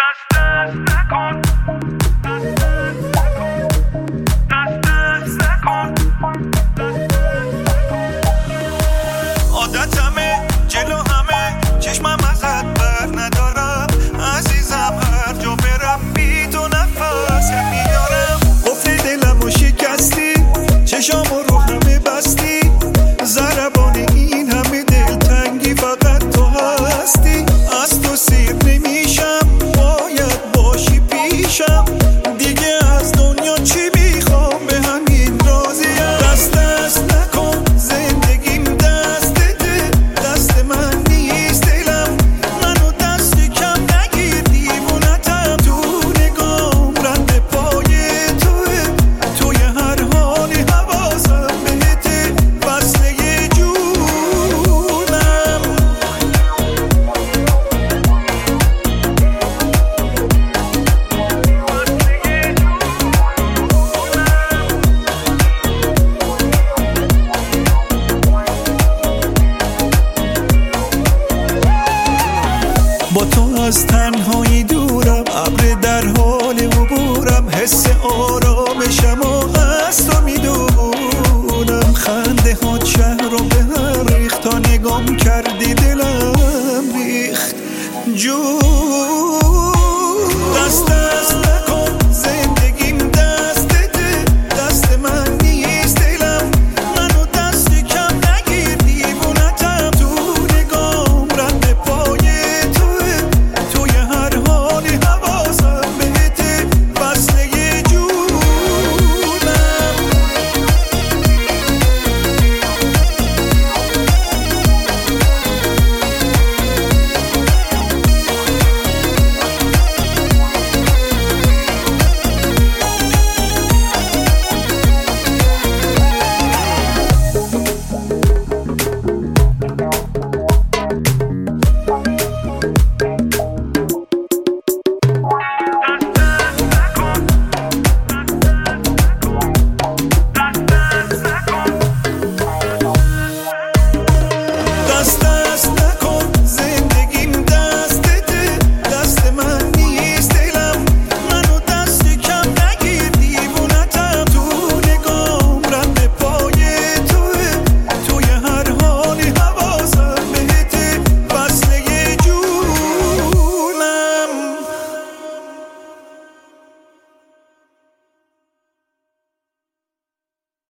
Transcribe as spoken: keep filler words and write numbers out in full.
دست دست نکن، دست دست نکن، عادتمه جلو همه چشمم ازت بر ندارم عزیزم، هر جا برم بی تو نفس میارم. قفل دلمو شکستی، چشامو رو همه بستی، ضربان این همه دلتنگی فقط تو هستی. از تو سیر نمیشم، باید باشی پیشم، دیگه از دنیا چی میخوام به همین راضیم. دست دست نکن زندگیم دستته، دست من نیست دلم، منو دست کم نگیر دیوونتم. تو نگام رد پای توه، توی هر حال حواسم بهته، وصله جونم. با تو از تنهایی دورم، ابر در حال عبورم، حس آرامشم و از تو میدونم. خنده ها شهر رو به هم ریخت، تا نگام کردی دلم ریخت جون.